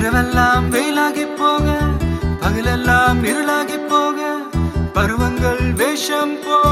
இரவெல்லாம் வெயிலாகி போக, பகலெல்லாம் இருளாகி போக, பருவங்கள் வேஷம் போ